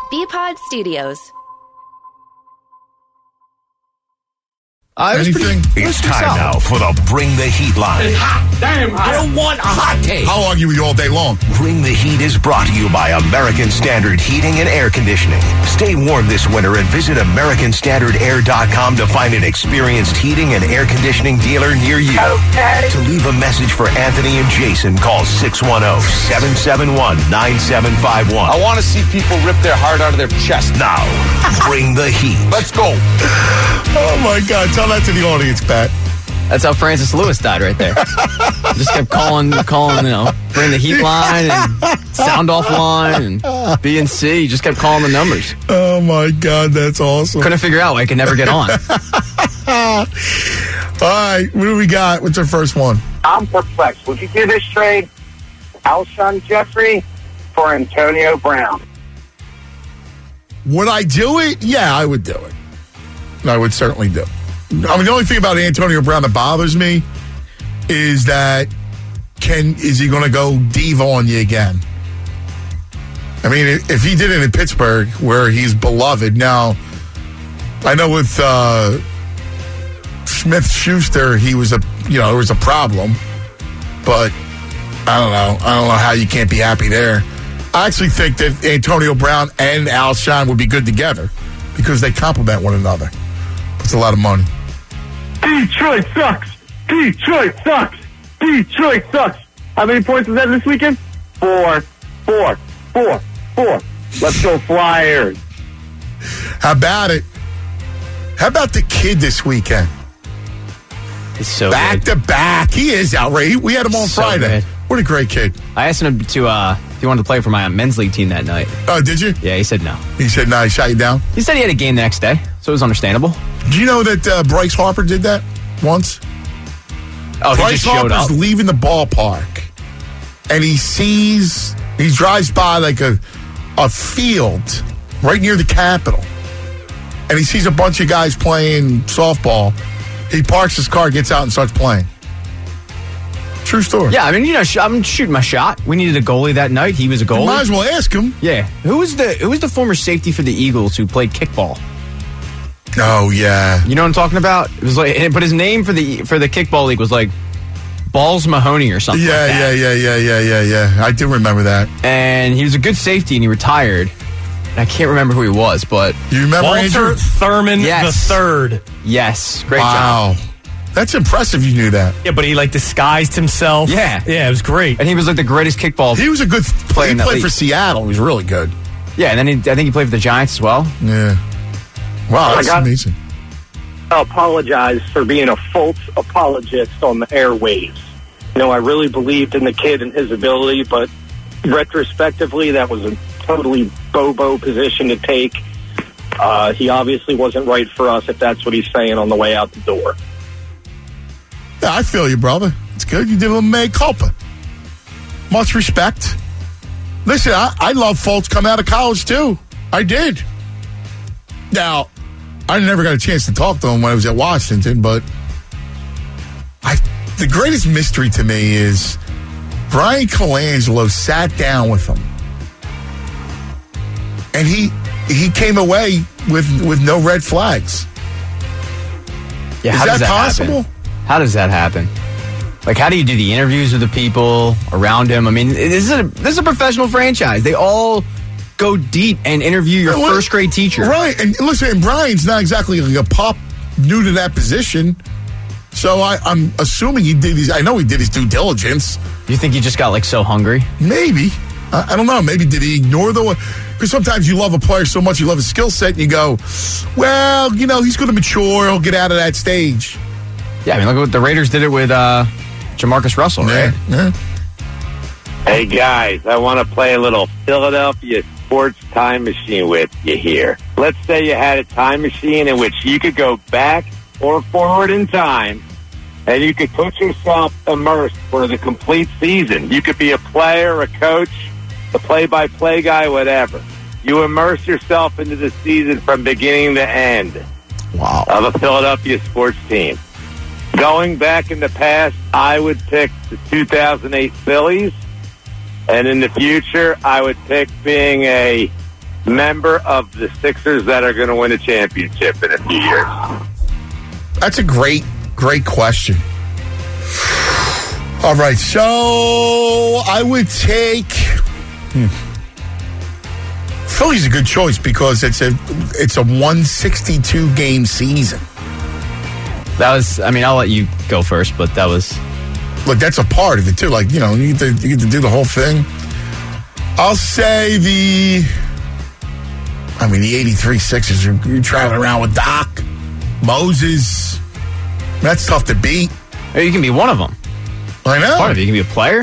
BPod Studios. It's time now for the Bring the Heat line. It's hot, damn hot. I don't want a hot take. I'll argue with you all day long. Bring the Heat is brought to you by American Standard Heating and Air Conditioning. Stay warm this winter and visit AmericanStandardAir.com to find an experienced heating and air conditioning dealer near you. Okay. To leave a message for Anthony and Jason, call 610-771-9751. I want to see people rip their heart out of their chest. Now, bring the heat. Let's go. Oh, my God. Tell that to the audience, Pat. That's how Francis Lewis died right there. Just kept calling, bring the heat line and sound off line and B and C. Just kept calling the numbers. Oh, my God. That's awesome. Couldn't figure out why I could never get on. All right. What do we got? What's our first one? I'm perplexed. Would you do this trade, Alshon Jeffrey for Antonio Brown? Would I do it? Yeah, I would do it. I would certainly do it. I mean, the only thing about Antonio Brown that bothers me is that is he going to go diva on you again? I mean, if he did it in Pittsburgh where he's beloved, now I know with Smith-Schuster he was there was a problem, but I don't know how you can't be happy there. I actually think that Antonio Brown and Alshon would be good together because they complement one another. It's a lot of money. Detroit sucks. Detroit sucks. Detroit sucks. How many points was that this weekend? 4. Let's go Flyers. How about it? How about the kid this weekend? He's so back good. to back. He is outrageous. We had him on Friday. Good. What a great kid. I asked him to if he wanted to play for my men's league team that night. Oh, did you? Yeah, he said no. He said no. He shot you down? He said he had a game the next day, so it was understandable. Do you know that Bryce Harper did that once? Oh, Bryce he just showed Harper's up? leaving the ballpark, and he drives by like a field right near the Capitol, and he sees a bunch of guys playing softball. He parks his car, gets out, and starts playing. True story. Yeah, I mean, I'm shooting my shot. We needed a goalie that night. He was a goalie. You might as well ask him. Yeah. Who was the former safety for the Eagles who played kickball? Oh, yeah. You know what I'm talking about? It was like, but his name for the kickball league was like Balls Mahoney or something. Yeah. I do remember that. And he was a good safety, and he retired. I can't remember who he was, but you remember Walter Andrew? Thurman III. Yes, great job. Wow, that's impressive. You knew that. Yeah, but he disguised himself. Yeah, it was great. And he was like the greatest kickball. He was a good player. He played for Seattle. He was really good. Yeah, and then I think he played for the Giants as well. Yeah. Wow, that's amazing. I apologize for being a false apologist on the airwaves. I really believed in the kid and his ability, but retrospectively, that was a totally bobo position to take. He obviously wasn't right for us, if that's what he's saying on the way out the door. Yeah, I feel you, brother. It's good. You did a little mea culpa. Much respect. Listen, I love Fultz coming out of college, too. I did. Now, I never got a chance to talk to him when I was at Washington, but the greatest mystery to me is Brian Colangelo sat down with him, and he came away with no red flags. Yeah, is how does that possible? Happen? How does that happen? Like, how do you do the interviews with the people around him? I mean, this is a professional franchise. They all go deep and interview your first grade teacher. Right. And listen, and Brian's not exactly like a pup new to that position. So I'm assuming he did his due diligence. Do you think he just got so hungry? Maybe. I don't know. Maybe did he ignore because sometimes you love a player so much, you love his skill set, and you go, well, he's going to mature. He'll get out of that stage. Yeah, I mean, look at what the Raiders did it with Jamarcus Russell, right? Yeah. Hey, guys, I want to play a little Philadelphia sports time machine with you here. Let's say you had a time machine in which you could go back or forward in time, and you could put yourself immersed for the complete season. You could be a player, a coach, a play-by-play guy, whatever. You immerse yourself into the season from beginning to end of a Philadelphia sports team. Going back in the past, I would pick the 2008 Phillies, and in the future, I would pick being a member of the Sixers that are going to win a championship in a few years? That's a great question. All right, so I would take Philly's a good choice because it's a 162 game season. That was, I mean, I'll let you go first, but that was... Look, that's a part of it, too. Like, you know, you get to do the whole thing. I'll say the 83 Sixers, you're traveling around with Doc, Moses. That's tough to beat. Or you can be one of them. I know. Part of it. You can be a player.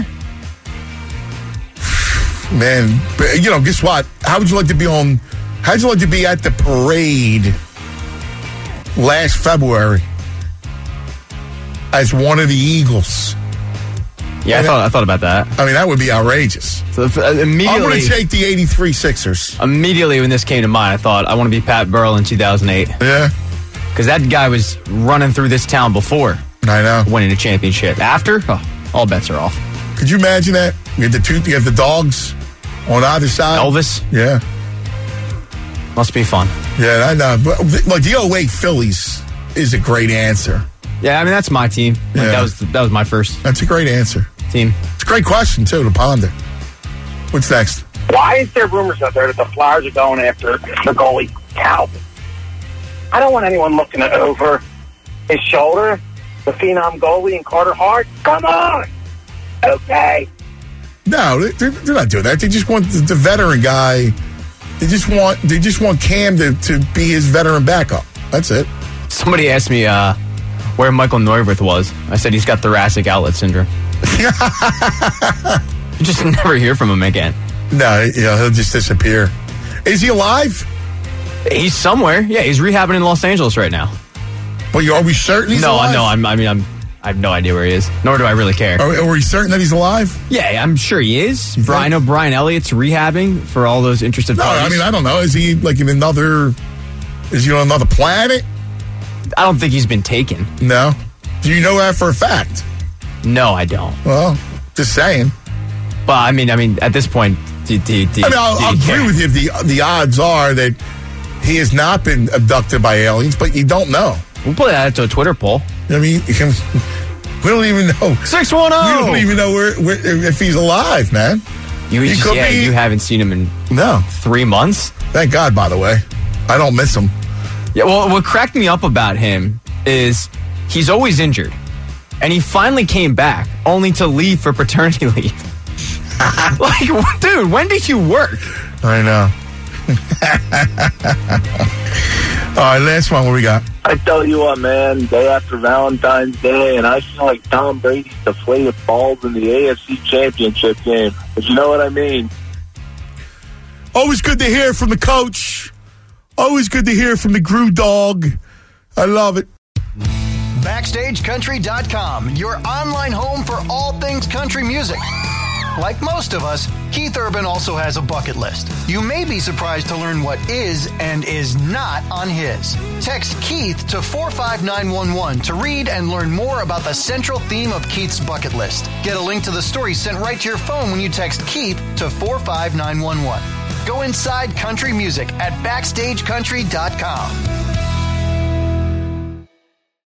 Man, but, you know, guess what? How'd you like to be at the parade last February as one of the Eagles? Yeah, I thought about that. I mean, that would be outrageous. So immediately, I'm going to take the 83 Sixers. Immediately when this came to mind, I thought, I want to be Pat Burrell in 2008. Yeah. Because that guy was running through this town before I know. winning a championship. After, all bets are off. Could you imagine that? You have the dogs on either side. Elvis? Yeah. Must be fun. Yeah, I know. But, like, the 08 Phillies is a great answer. Yeah, I mean, that's my team. Like, Yeah. That was my first That's a great answer. team. It's a great question, too, to ponder. What's next? Why is there rumors out there that the Flyers are going after the goalie, Calvin? I don't want anyone looking over his shoulder. The phenom goalie and Carter Hart. Come on. Okay. No, they're not doing that. They just want the veteran guy. They just want Cam to be his veteran backup. That's it. Somebody asked me where Michael Neuwirth was. I said he's got thoracic outlet syndrome. You just never hear from him again. No, he'll just disappear. Is he alive? He's somewhere. Yeah, he's rehabbing in Los Angeles right now. But are we certain he's alive? No, I have no idea where he is. Nor do I really care. Are we certain that he's alive? Yeah, I'm sure he is. I know Brian Elliott's rehabbing for all those interested parties. No, I mean, I don't know. Is he like in another? Is he on another planet? I don't think he's been taken. No. Do you know that for a fact? No, I don't. Well, just saying. But I mean, at this point, I'll agree with you. The odds are that he has not been abducted by aliens, but you don't know. We'll put that to a Twitter poll. I mean, we don't even know. 610. We don't even know if he's alive, man. You haven't seen him in 3 months. Thank God, by the way. I don't miss him. Yeah. Well, what cracked me up about him is he's always injured, and he finally came back only to leave for paternity leave. Like, dude, when did you work? I know. All right, last one. What we got? I tell you what, man, day after Valentine's Day, and I feel like Tom Brady's deflated balls in the AFC Championship game. But you know what I mean. Always good to hear from the coach. Always good to hear from the Gru dog. I love it. BackstageCountry.com, your online home for all things country music. Like most of us, Keith Urban also has a bucket list. You may be surprised to learn what is and is not on his. Text Keith to 45911 to read and learn more about the central theme of Keith's bucket list. Get a link to the story sent right to your phone when you text Keith to 45911. Go inside country music at BackstageCountry.com.